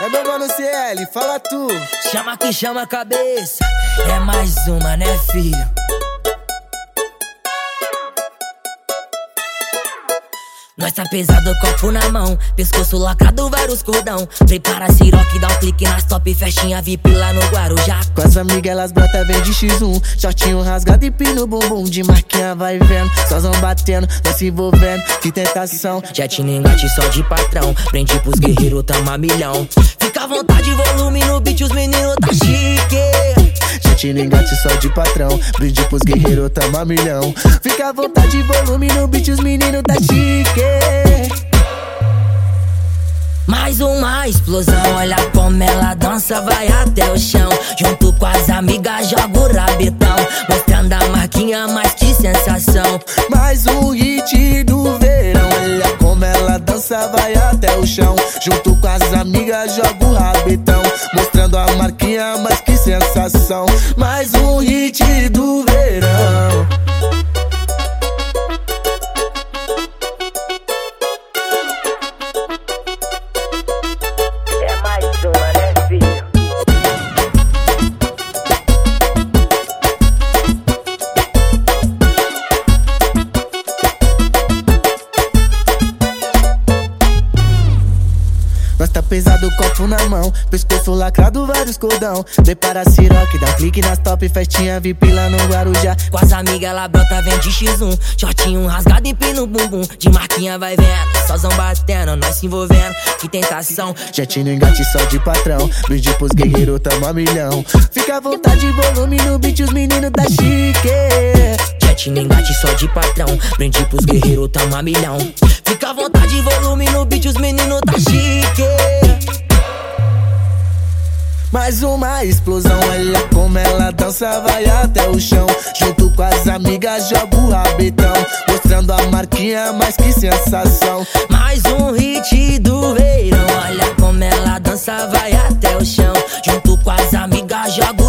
É meu mano CL, fala tu. Chama que chama a cabeça. É mais uma, né, filho? Nós tá pesado, copo na mão, pescoço lacrado, vários cordão. Prepara Ciroc, dá um clique nas top, festinha VIP lá no Guarujá. Com as amigas elas brota, vem de X1, shortinho rasgado e pino bumbum. De marquinha vai vendo, sózão batendo, nós se envolvendo, que tentação. Jet no engate só de patrão, prende pros guerreiros, tamo a milhão. Fica à vontade, volume no beat, os meninos tá chique. Jet no engate só de patrão, brinde pros guerreiros, tamo a milhão. Fica à vontade, volume no beat, os meninos tá chique. Mais uma explosão, olha como ela dança, vai até o chão. Junto com as amigas joga o rabetão, mostrando a marquinha, mas que sensação. Mais um hit do verão, olha como ela dança, vai até o chão. Junto com as amigas joga o rabetão, mostrando a marquinha, mas que sensação. Mais um hit do verão. Nós tá pesado, copo na mão, pescoço lacrado, vários cordão. Prepara Ciroc, dá um clique nas top, festinha VIP lá no Guarujá. Com as amigas ela brota, vem de X1, shortinho rasgado e pino bumbum. De marquinha vai vendo, sózão batendo, nós se envolvendo, que tentação. Jet no engate só de patrão, brinde pros guerreiros, tamo a milhão. Fica à vontade, volume no beat, os meninos tá chique. Jet no engate só de patrão, brinde pros guerreiros, tamo a milhão. Fica à vontade, volume no beat, os meninos tá chique. Mais uma explosão, olha como ela dança, vai até o chão. Junto com as amigas joga o rabetão, mostrando a marquinha, mas que sensação. Mais um hit do verão, olha como ela dança, vai até o chão. Junto com as amigas joga